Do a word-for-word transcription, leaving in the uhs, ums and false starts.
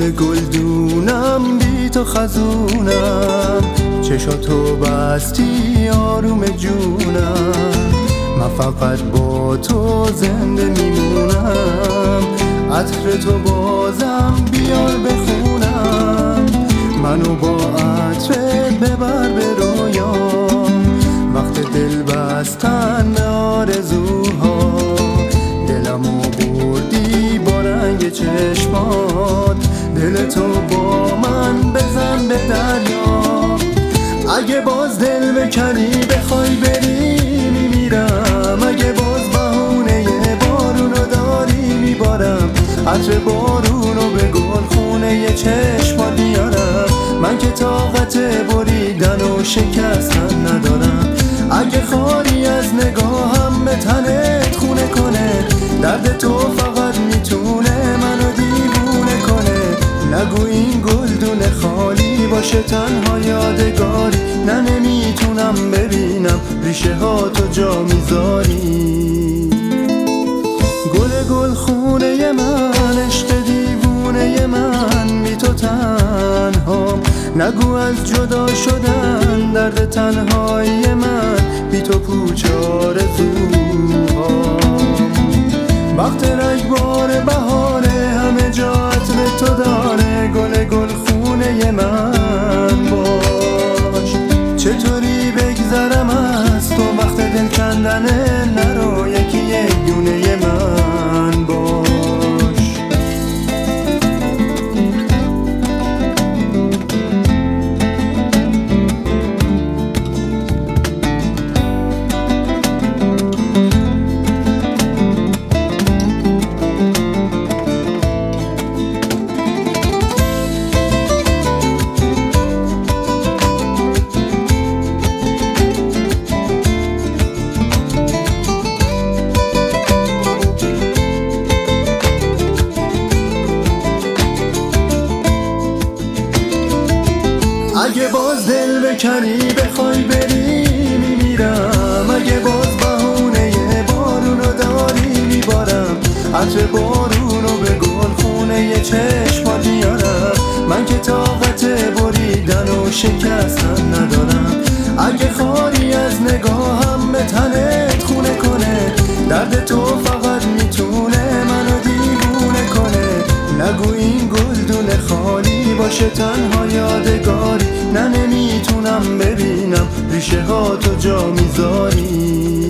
گل گلدونم بی تو خزونم، چشاتو بستی آروم جونم، من فقط با تو زنده میمونم، عطر تو بازم بیار بخونم، منو با عطرت ببر به رویام، وقت دل بستن به آرزوها، دلمو بردی با رنگ چشمات، دل تو با من بزن به دریا، اگه باز دل بکنی بخوای بری میمیرم، اگه باز بهونه بارونو داری میبارم، عطر بارونو به گلخونه چشمات بیارم، من که طاقت بریدن و شکستن ندارم، اگه خالی از نگاهم به تنت خونه کنه، درد تو فقط میتونه منو دیوونه کنه، نگو این گلدون خالی باشه تنها یادگاری، نه نمیتونم ببینم ریشه ها تو جا میذاری، گل گل خونه من، عشق دیوونه من، بی تو تنهام، نگو از جدا شدن درد تنهایی من، بی تو پوچ آرزوهام، وقت رگبار بهاره همه جا عطر تو داره، گل گل خونه من باش، چطوری بگذرم از تو وقت دل کندنه، نرو یکی یک دونه من باش. اگه باز دل بکنی بخوای بری میمیرم، اگه باز بهونه بارونو داری میبارم، عطر بارونو به گلخونه چشمات بیارم، من که طاقت بریدن و شکستن ندارم، اگه خالی از نگاهم به تنت خونه کنه، درد تو فقط میتونه منو دیوونه کنه، نگو این گلدون خالی باشه تنها یادگاری، نه نمیتونم ببینم ریشه ها تو جا میذاری.